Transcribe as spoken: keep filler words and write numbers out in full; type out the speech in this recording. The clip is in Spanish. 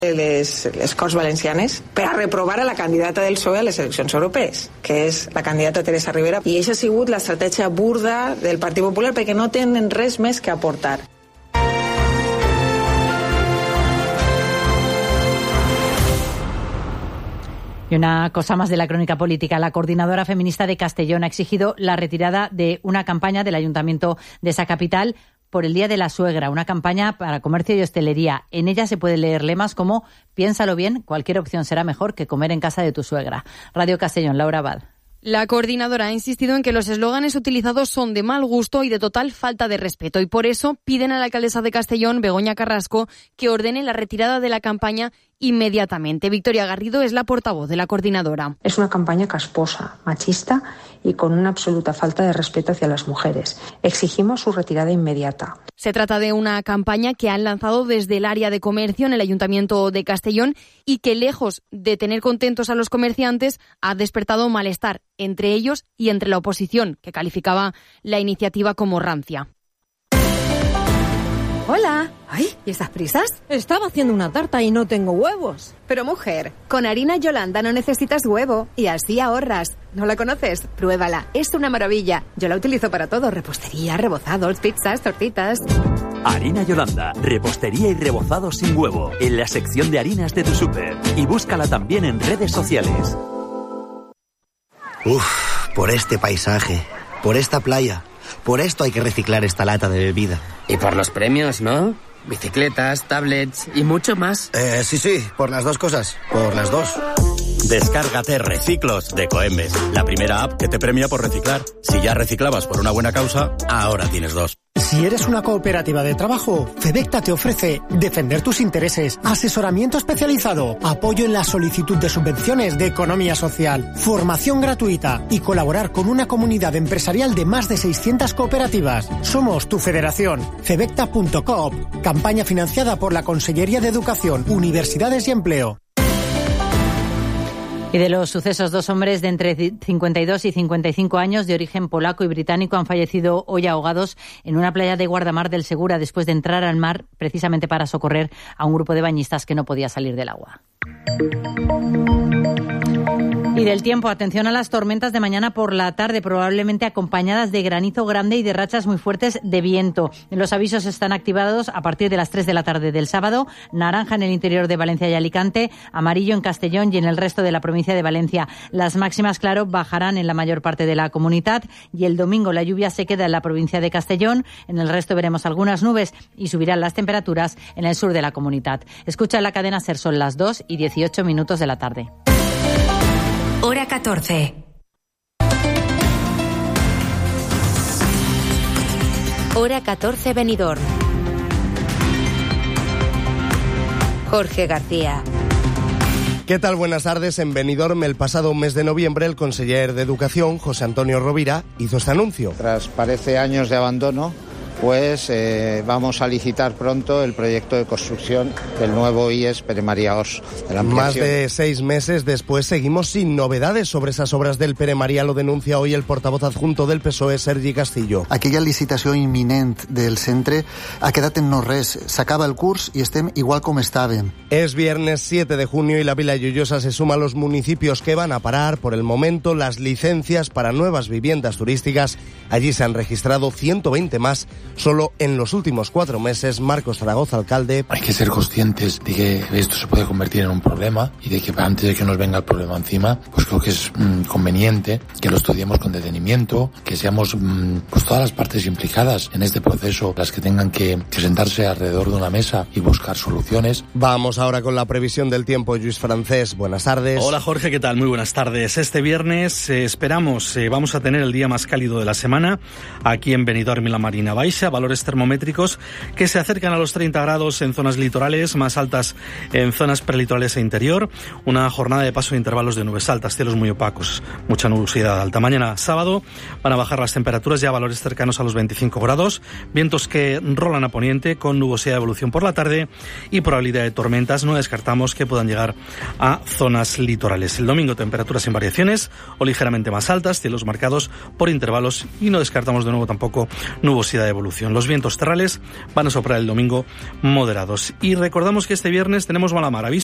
les, les Corts Valencianes per a reprovar a la candidata del P S O E a les eleccions europees, que és la candidata Teresa Rivera, i això ha sigut l'estratègia burda del Partit Popular perquè no tenen res més que aportar. Y una cosa más de la crónica política. La coordinadora feminista de Castellón ha exigido la retirada de una campaña del ayuntamiento de esa capital por el Día de la Suegra, una campaña para comercio y hostelería. En ella se pueden leer lemas como «Piénsalo bien, cualquier opción será mejor que comer en casa de tu suegra». Radio Castellón, Laura Abad. La coordinadora ha insistido en que los eslóganes utilizados son de mal gusto y de total falta de respeto, y por eso piden a la alcaldesa de Castellón, Begoña Carrasco, que ordene la retirada de la campaña inmediatamente. Victoria Garrido es la portavoz de la coordinadora. Es una campaña casposa, machista y con una absoluta falta de respeto hacia las mujeres. Exigimos su retirada inmediata. Se trata de una campaña que han lanzado desde el área de comercio en el Ayuntamiento de Castellón y que, lejos de tener contentos a los comerciantes, ha despertado malestar entre ellos y entre la oposición, que calificaba la iniciativa como rancia. Hola. Ay, ¿y esas prisas? Estaba haciendo una tarta y no tengo huevos. Pero mujer, con harina Yolanda no necesitas huevo y así ahorras. ¿No la conoces? Pruébala, es una maravilla. Yo la utilizo para todo, repostería, rebozados, pizzas, tortitas. Harina Yolanda, repostería y rebozado sin huevo, en la sección de harinas de tu súper. Y búscala también en redes sociales. Uf, por este paisaje, por esta playa, por esto hay que reciclar esta lata de bebida. Y por los premios, ¿no? Bicicletas, tablets y mucho más. Eh, sí, sí, por las dos cosas, por las dos. Descárgate Reciclos de Coembes, la primera app que te premia por reciclar. Si ya reciclabas por una buena causa, ahora tienes dos. Si eres una cooperativa de trabajo, Fedecta te ofrece defender tus intereses, asesoramiento especializado, apoyo en la solicitud de subvenciones de economía social, formación gratuita y colaborar con una comunidad empresarial de más de seiscientas cooperativas. Somos tu federación. Fedecta punto coop, campaña financiada por la Consellería de Educación, Universidades y Empleo. Y de los sucesos, dos hombres de entre cincuenta y dos y cincuenta y cinco años de origen polaco y británico han fallecido hoy ahogados en una playa de Guardamar del Segura después de entrar al mar precisamente para socorrer a un grupo de bañistas que no podía salir del agua. Y del tiempo, atención a las tormentas de mañana por la tarde, probablemente acompañadas de granizo grande y de rachas muy fuertes de viento. Los avisos están activados a partir de las tres de la tarde del sábado, naranja en el interior de Valencia y Alicante, amarillo en Castellón y en el resto de la provincia de Valencia. Las máximas, claro, bajarán en la mayor parte de la comunidad y el domingo la lluvia se queda en la provincia de Castellón, en el resto veremos algunas nubes y subirán las temperaturas en el sur de la comunidad. Escucha la cadena SER, son las dos y dieciocho minutos de la tarde. Hora catorce. Hora catorce, Benidorm. Jorge García. ¿Qué tal? Buenas tardes. En Benidorm, el pasado mes de noviembre, el conseller de Educación, José Antonio Rovira, hizo este anuncio. Tras parece años de abandono, pues eh, vamos a licitar pronto el proyecto de construcción del nuevo I E S Pere María Os. Más de seis meses después seguimos sin novedades sobre esas obras del Pere María, lo denuncia hoy el portavoz adjunto del P S O E, Sergi Castillo. Aquella licitació imminent del centre ha quedat en no res. S'acaba el curs i estem igual com estàvem. Es viernes siete de junio y la Vila Lloyosa se suma a los municipios que van a parar por el momento las licencias para nuevas viviendas turísticas. Allí se han registrado ciento veinte más solo en los últimos cuatro meses. Marcos Zaragoza, alcalde. Hay que ser conscientes de que esto se puede convertir en un problema y de que antes de que nos venga el problema encima, pues creo que es mmm, conveniente que lo estudiemos con detenimiento, que seamos mmm, pues todas las partes implicadas en este proceso las que tengan que, que sentarse alrededor de una mesa y buscar soluciones. Vamos ahora con la previsión del tiempo. Lluís Francés, buenas tardes. Hola Jorge, ¿qué tal? Muy buenas tardes. Este viernes eh, esperamos, eh, vamos a tener el día más cálido de la semana aquí en Benidorm y la Marina Baixa. Valores termométricos que se acercan a los treinta grados en zonas litorales, más altas en zonas prelitorales e interior. Una jornada de paso de intervalos de nubes altas, cielos muy opacos, mucha nubosidad alta. Mañana sábado van a bajar las temperaturas ya a valores cercanos a los veinticinco grados, vientos que rolan a poniente con nubosidad de evolución por la tarde y probabilidad de tormentas. No descartamos que puedan llegar a zonas litorales. El domingo temperaturas sin variaciones o ligeramente más altas, cielos marcados por intervalos y no descartamos de nuevo tampoco nubosidad de evolución. evolución. Los vientos terrales van a soplar el domingo moderados. Y recordamos que este viernes tenemos mala mar. Aviso